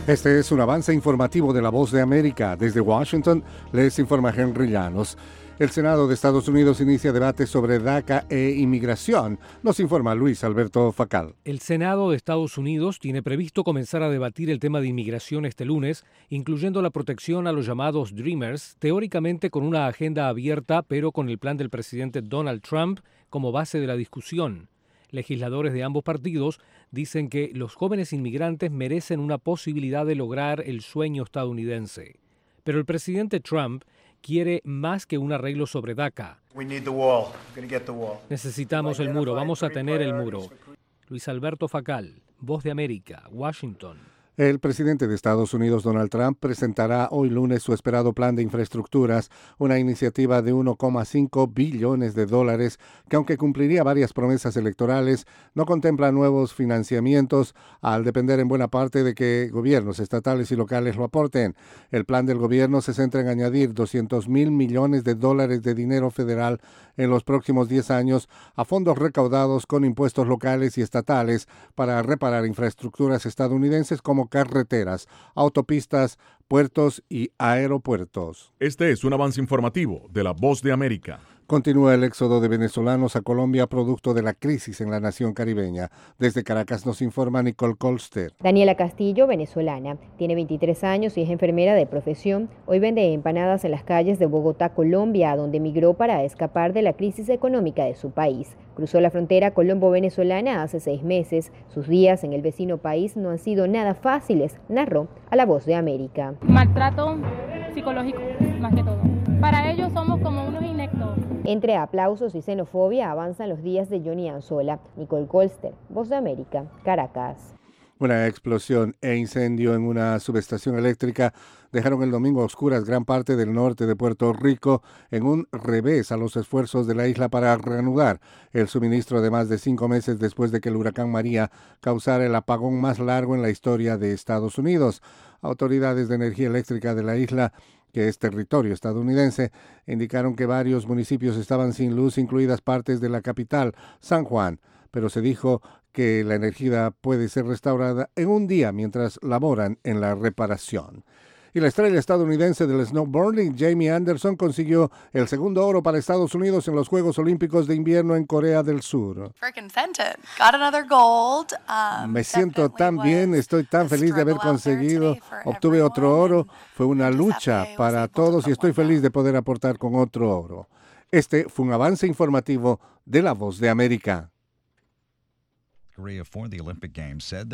Este es un avance informativo de La Voz de América. Desde Washington les informa Henry Llanos. El Senado de Estados Unidos inicia debate sobre DACA e inmigración. Nos informa Luis Alberto Facal. El Senado de Estados Unidos tiene previsto comenzar a debatir el tema de inmigración este lunes, incluyendo la protección a los llamados Dreamers, teóricamente con una agenda abierta, pero con el plan del presidente Donald Trump como base de la discusión. Legisladores de ambos partidos dicen que los jóvenes inmigrantes merecen una posibilidad de lograr el sueño estadounidense. Pero el presidente Trump quiere más que un arreglo sobre DACA. Necesitamos el muro, vamos a tener el muro. Luis Alberto Facal, Voz de América, Washington. El presidente de Estados Unidos, Donald Trump, presentará hoy lunes su esperado plan de infraestructuras, una iniciativa de $1,5 billones que, aunque cumpliría varias promesas electorales, no contempla nuevos financiamientos al depender en buena parte de que gobiernos estatales y locales lo aporten. El plan del gobierno se centra en añadir $200 mil millones de dinero federal en los próximos 10 años a fondos recaudados con impuestos locales y estatales para reparar infraestructuras estadounidenses como carreteras, autopistas, puertos y aeropuertos. Este es un avance informativo de La Voz de América. Continúa el éxodo de venezolanos a Colombia producto de la crisis en la nación caribeña. Desde Caracas nos informa Nicole Colster. Daniela Castillo, venezolana, tiene 23 años y es enfermera de profesión. Hoy vende empanadas en las calles de Bogotá, Colombia, a donde emigró para escapar de la crisis económica de su país. Cruzó la frontera colombo-venezolana hace 6 meses. Sus días en el vecino país no han sido nada fáciles, narró a La Voz de América. Maltrato psicológico, más que todo. Para ellos somos como unos ineptos. Entre aplausos y xenofobia avanzan los días de Johnny Anzola. Nicole Colster, Voz de América, Caracas. Una explosión e incendio en una subestación eléctrica dejaron el domingo a oscuras gran parte del norte de Puerto Rico en un revés a los esfuerzos de la isla para reanudar el suministro de más de 5 meses después de que el huracán María causara el apagón más largo en la historia de Estados Unidos. Autoridades de energía eléctrica de la isla, que es territorio estadounidense, indicaron que varios municipios estaban sin luz, incluidas partes de la capital, San Juan, pero se dijo que la energía puede ser restaurada en un día mientras laboran en la reparación. Y la estrella estadounidense del snowboarding, Jamie Anderson, consiguió el segundo oro para Estados Unidos en los Juegos Olímpicos de Invierno en Corea del Sur. Me siento tan bien, estoy tan feliz de haber conseguido, obtuve otro oro, fue una lucha para todos y estoy feliz de poder aportar con otro oro. Este fue un avance informativo de La Voz de América.